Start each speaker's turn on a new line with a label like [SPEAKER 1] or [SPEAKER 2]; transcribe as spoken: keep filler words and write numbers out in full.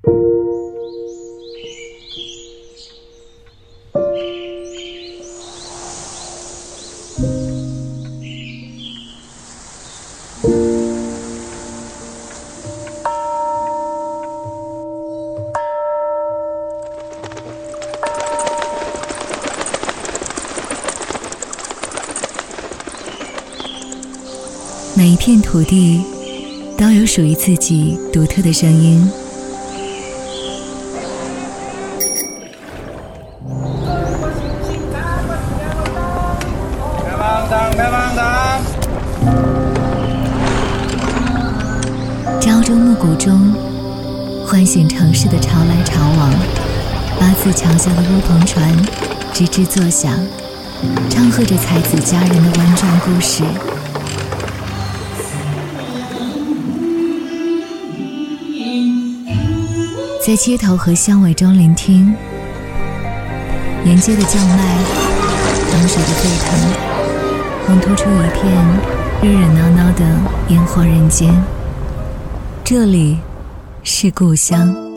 [SPEAKER 1] 每一片土地都有属于自己独特的声音。胶州暮鼓中唤醒城市的潮来潮往，八字桥下的乌篷船吱吱作响，唱和着才子佳人的婉转故事。在街头和巷尾中聆听，沿街的叫卖，江水的沸腾，烘托出一片热热闹闹的烟火人间。这里是故乡。